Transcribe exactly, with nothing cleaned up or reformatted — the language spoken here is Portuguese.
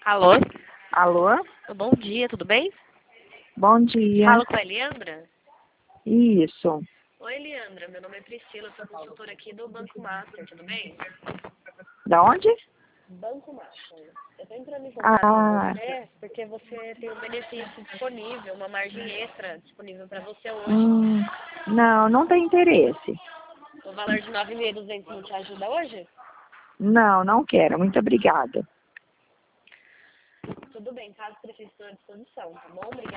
Alô? Alô? Bom dia, tudo bem? Bom dia. Falo com a Eliandra? Isso. Oi, Eliandra, meu nome é Priscila, sou consultora aqui do Banco Master, tudo bem? Da onde? Banco Master. Eu estou entrando em contato Ah, com você porque você tem um benefício disponível, uma margem extra disponível para você hoje. hum, não, não tem interesse. O valor de nove mil e duzentos não te ajuda hoje? Não, não quero. Muito obrigada. Tudo bem, caso precise, estou à disposição, tá bom? Obrigada.